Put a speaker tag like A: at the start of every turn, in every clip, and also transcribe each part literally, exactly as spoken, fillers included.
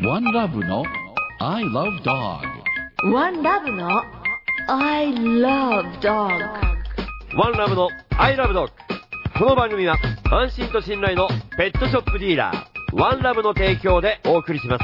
A: One Love の I Love Dog。
B: One Love の I Love Dog。
C: One Love の I Love Dog。 この番組は安心と信頼のペットショップディーラー One Love の提供でお送りします。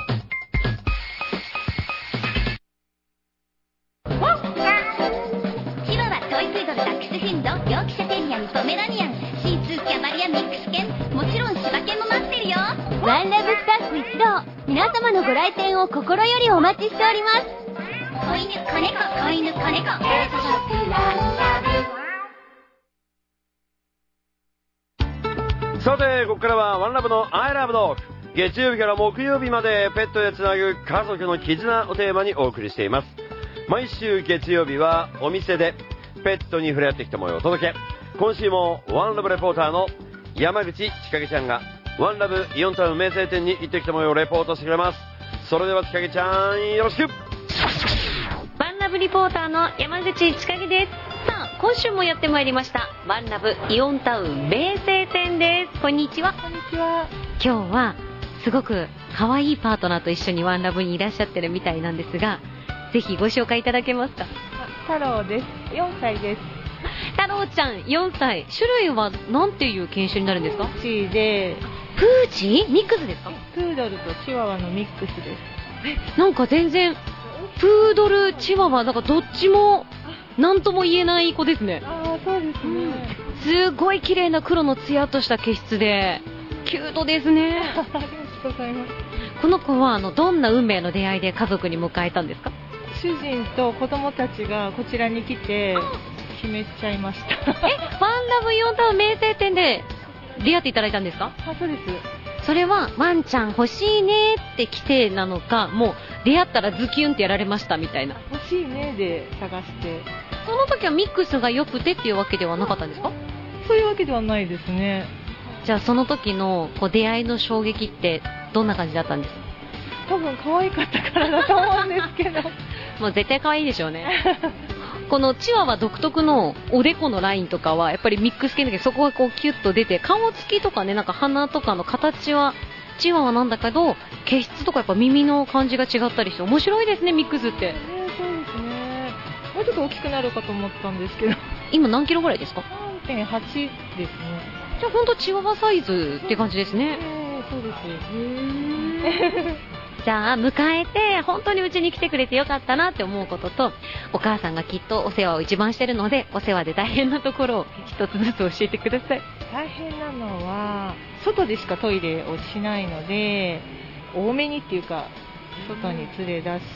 D: チワワ、トイプードル、ダックスフィンド、ヨークシャテリアン、ポメラニアン、シーツー、キャバリア、ミックス犬、もちろん柴犬も待ってるよ。
E: ワンラブスタッフ一同、皆様のご来店を心よりお待ちしております。
D: 子犬、子猫、子犬、子猫、ペットショップワンラブ。
C: さて、ここからはワンラブの I Love Dog。 月曜日から木曜日までペットでつなぐ家族の絆をテーマにお送りしています。毎週月曜日はお店でペットに触れ合ってきた模様をお届け。今週もワンラブレポーターの山口千景ちゃんがワンラブイオンタウン名声店に行ってきた模様をレポートしてくれます。それでは千景ちゃん、よろしく。
F: ワンラブリポーターの山口千景です。さあ、今週もやってまいりましたワンラブイオンタウン名声店です。こんにちは。
G: こんにちは。
F: 今日はすごく可愛いパートナーと一緒にワンラブにいらっしゃってるみたいなんですが、ぜひご紹介いただけますか。
G: 太郎です。よんさいです。
F: 太郎ちゃんよんさい。種類は何ていう犬種になるんですか。
G: プーチーで。
F: プーチーミックスですか。
G: プードルとチワワのミックスです。
F: え、なんか全然プードルチワワなんかどっちも何とも言えない子ですね。
G: ああ、そうですね、うん、
F: すごい綺麗な黒のツヤとした毛質でキュートですね。
G: ありがとうございます。
F: この子はあのどんな運命の出会いで家族に迎えたんですか。
G: 主人と子供たちがこちらに来て決めちゃいました。
F: え、ワンラブイオンタウン名声店で出会っていただいたんですか。
G: あ、そうです。
F: それはワンちゃん欲しいねって来てなのか、もう出会ったらズキュンってやられましたみたいな。
G: 欲しいねで探して。
F: その時はミックスが良くてっていうわけではなかったんですか。
G: そういうわけではないですね。
F: じゃあその時のこう出会いの衝撃ってどんな感じだったんですか。
G: 多分可愛かったからだと思うんですけど。
F: もう絶対可愛いでしょうね。このチワワ独特のおでこのラインとかはやっぱりミックス系だけど、そこがこうキュッと出て、顔つきとかね、なんか鼻とかの形はチワワなんだけど、毛質とかやっぱ耳の感じが違ったりして面白いですね、ミックスって。
G: ね、そうですね。もうちょっと大きくなるかと思ったんですけど。
F: 今何キロぐらいですか。
G: さんてんはち ですね。
F: じゃあほんとチワワサイズって感じですね。
G: えー、そうです。
F: へーじゃあ迎えて本当にうちに来てくれてよかったなって思うことと、お母さんがきっとお世話を一番してるのでお世話で大変なところを一つずつ教えてください。
G: 大変なのは外でしかトイレをしないので、多めにっていうか外に連れ出して、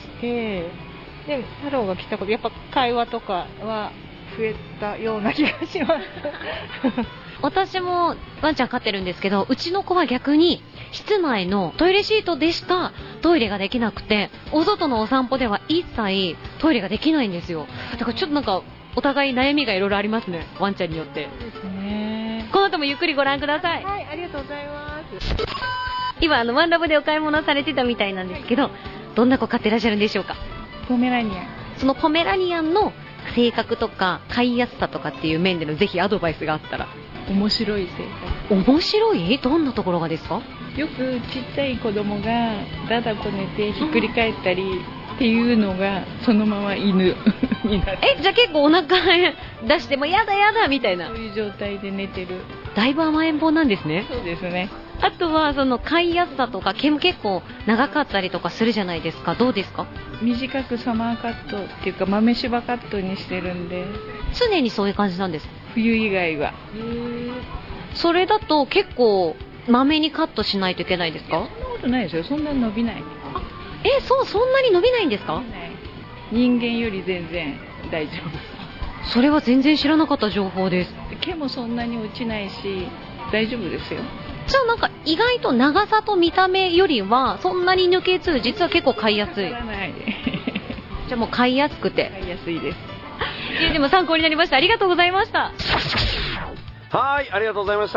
G: で太郎が来たことやっぱ会話とかは増えたような気がします。
F: 私もワンちゃん飼ってるんですけど、うちの子は逆に室内のトイレシートでしかトイレができなくて、お外のお散歩では一切トイレができないんですよ。だからちょっとなんかお互い悩みがいろいろありますね、ワンちゃんによって。
G: そうですね。
F: この後もゆっくりご覧ください。
G: はい、ありがとうございます。
F: 今あのワンラブでお買い物されてたみたいなんですけど、どんな子飼ってらっしゃるんでしょうか。
G: ポメラニアン。
F: そのポメラニアンの性格とか飼いやすさとかっていう面でのぜひアドバイスがあったら。
G: 面白い性格。
F: 面白い？どんなところがですか？
G: よくちっちゃい子供がだだこねてひっくり返ったりっていうのがそのまま犬になる。
F: え、じゃあ結構お腹出してもやだやだみたいな、
G: そういう状態で寝てる。
F: だいぶ甘えん坊なんですね。
G: そうですね。
F: あとはその飼いやすさとか毛も結構長かったりとかするじゃないですか。どうですか？
G: 短くサマーカットっていうか豆柴カットにしてるんで。
F: 常にそういう感じなんですか？
G: 冬以外は。
F: それだと結構まめにカットしないといけないですか？
G: そんなことないですよ。そんなに伸びない。
F: え、そうそんなに伸びないんですか？
G: 人間より全然大丈夫。
F: それは全然知らなかった情報です。
G: 毛もそんなに落ちないし大丈夫ですよ。
F: じゃあなんか意外と長さと見た目よりはそんなに抜けず、実は結構飼いやすい。
G: じゃ
F: あもう飼いやすくて
G: 飼いやすいです。
F: いやでも参考になりました。ありがとうございました。
C: はい、ありがとうございました。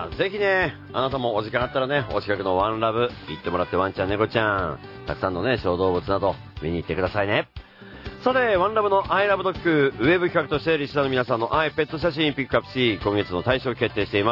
C: ぜひね、あなたもお時間あったらね、お近くのワンラブ行ってもらって、ワンちゃん、猫ちゃん、たくさんのね、小動物など見に行ってくださいね。さて、ワンラブの I Love Dog ウェブ企画としてリスナーの皆さんの愛ペット写真ピックアップし、今月の大賞決定しています。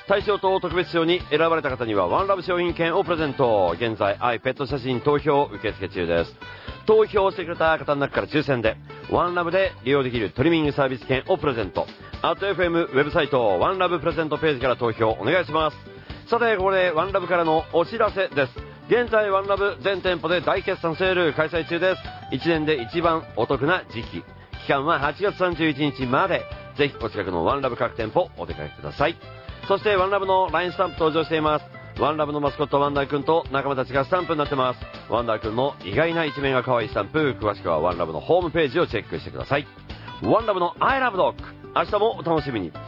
C: 対象と特別賞に選ばれた方にはワンラブ商品券をプレゼント。現在愛ペット写真投票受付中です。投票してくれた方の中から抽選でワンラブで利用できるトリミングサービス券をプレゼント。アット エフエム ウェブサイトワンラブプレゼントページから投票お願いします。さてここでワンラブからのお知らせです。現在ワンラブ全店舗で大決算セール開催中です。いちねんで一番お得な時期、期間ははちがつさんじゅういちにちまで。ぜひお近くのワンラブ各店舗お出かけください。そしてワンラブの ライン スタンプ登場しています。ワンラブのマスコットワンダーくんと仲間たちがスタンプになってます。ワンダーくんの意外な一面が可愛いスタンプ、詳しくはワンラブのホームページをチェックしてください。ワンラブの I love dog、 明日もお楽しみに。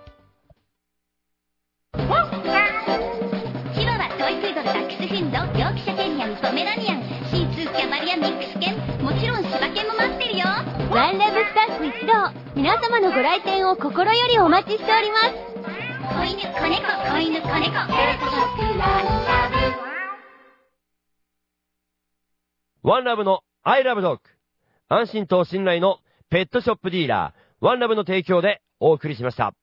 D: チワワ、トイプードル、ダックスフィンド、ヨークシャテリアン、ポメラニアン、シーツー、キャバリア、ミックス犬、もちろん柴犬も待ってるよ。
E: ワンラブスタッフ一同、皆様のご来店を心よりお待ちしております。
D: 子犬、子猫、子犬、子猫、ペットショップワンラブ。
C: ワンラブの I love dog、 安心と信頼のペットショップディーラーワンラブの提供でお送りしました。